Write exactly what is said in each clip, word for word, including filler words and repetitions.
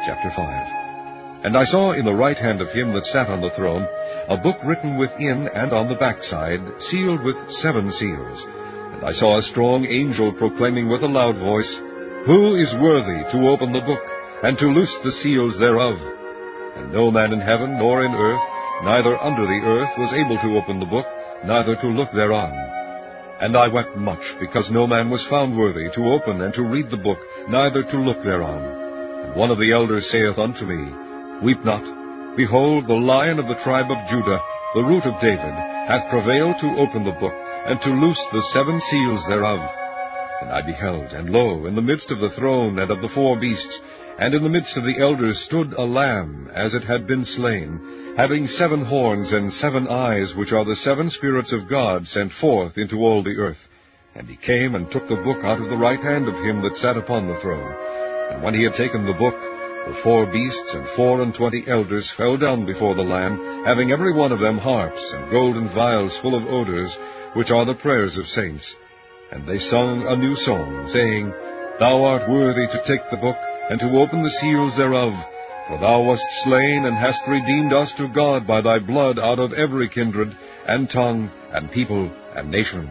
Chapter five. And I saw in the right hand of him that sat on the throne a book written within and on the backside, sealed with seven seals. And I saw a strong angel proclaiming with a loud voice, Who is worthy to open the book, and to loose the seals thereof? And no man in heaven, nor in earth, neither under the earth, was able to open the book, neither to look thereon. And I wept much, because no man was found worthy to open and to read the book, neither to look thereon. And one of the elders saith unto me, Weep not. Behold, the Lion of the tribe of Judah, the root of David, hath prevailed to open the book, and to loose the seven seals thereof. And I beheld, and lo, in the midst of the throne and of the four beasts, and in the midst of the elders stood a lamb, as it had been slain, having seven horns and seven eyes, which are the seven spirits of God sent forth into all the earth. And he came and took the book out of the right hand of him that sat upon the throne. And when he had taken the book, the four beasts and four and twenty elders fell down before the Lamb, having every one of them harps and golden vials full of odors, which are the prayers of saints. And they sung a new song, saying, Thou art worthy to take the book, and to open the seals thereof. For thou wast slain, and hast redeemed us to God by thy blood out of every kindred, and tongue, and people, and nation.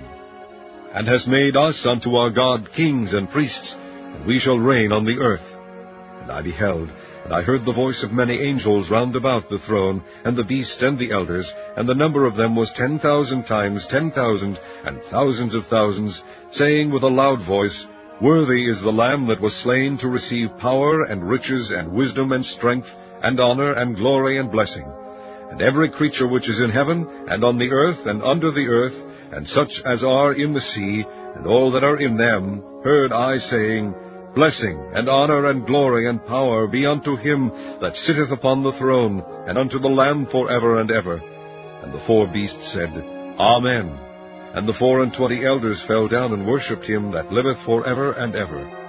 And hast made us unto our God kings and priests, and we shall reign on the earth. And I beheld, and I heard the voice of many angels round about the throne, and the beast and the elders, and the number of them was ten thousand times ten thousand, and thousands of thousands, saying with a loud voice, Worthy is the Lamb that was slain to receive power, and riches, and wisdom, and strength, and honor, and glory, and blessing. And every creature which is in heaven, and on the earth, and under the earth, and such as are in the sea, and all that are in them, heard I saying, Blessing, and honor, and glory, and power be unto him that sitteth upon the throne, and unto the Lamb for ever and ever. And the four beasts said, Amen. And the four and twenty elders fell down and worshipped him that liveth for ever and ever.